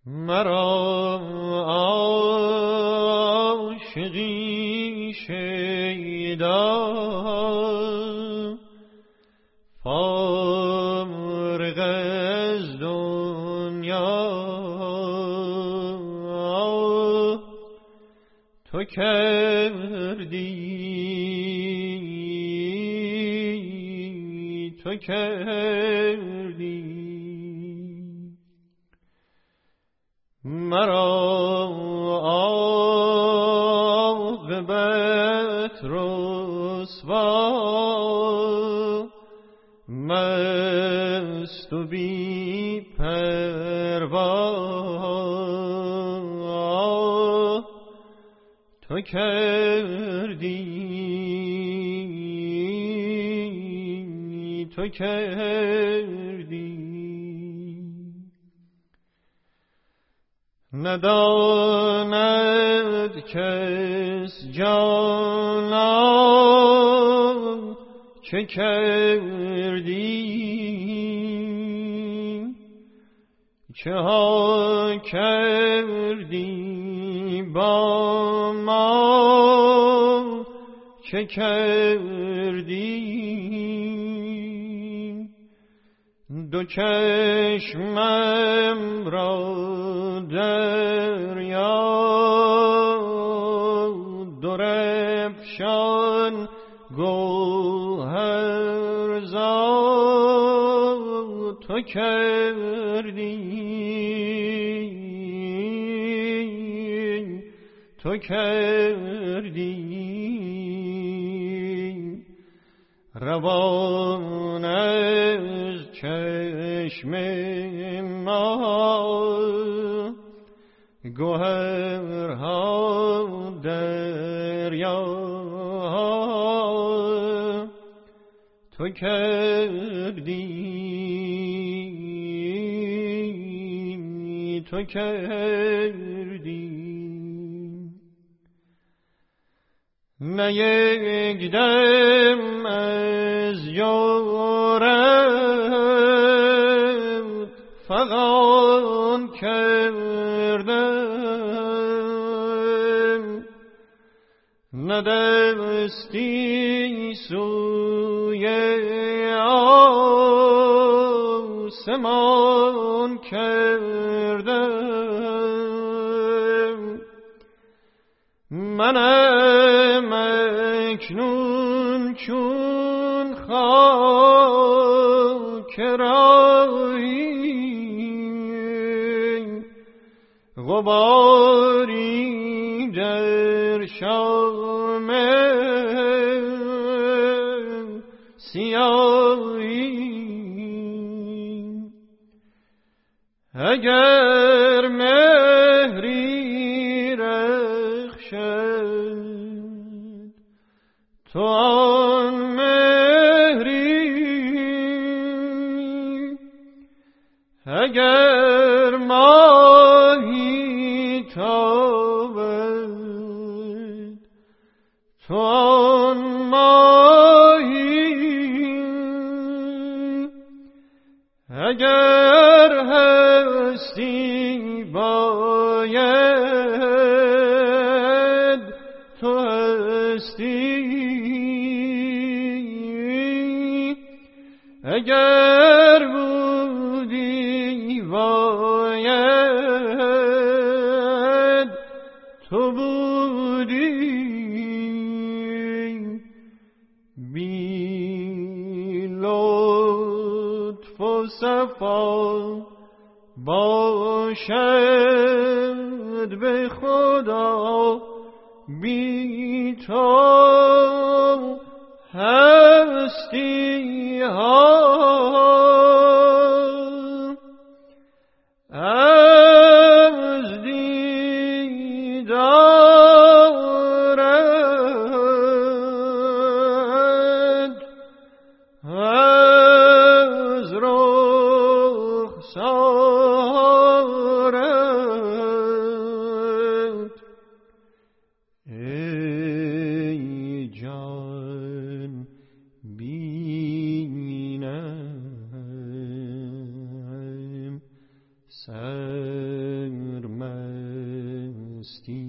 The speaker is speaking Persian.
مرا عاشقی شیدا فارغ از دنیا تو کردی مرا عاقبت رسوا مست و بی پروا تو کردی نداند کس جانا چه کردی چه ها کردی با ما چه کردی دو چشمم را دریا درفشان گوهرزا تو کردی روان از چشم ما گوهرها دریا تو کردی نه یک دم از یارت فغان کردم نه دستی سوی آسمان کردم منم اکنون چون خاک راهی غباری در شام سیاهی اگر مهری رخشد تو آن مهری اگر ماهی تابد تو آن ماهی اگر هستی باید تو هستی اگر بودی باید تو بودی بی لطف و صفا باشد به خدا بی تو هستی ها از دیدارت از رخسارت ای جان بینم سنگ هستی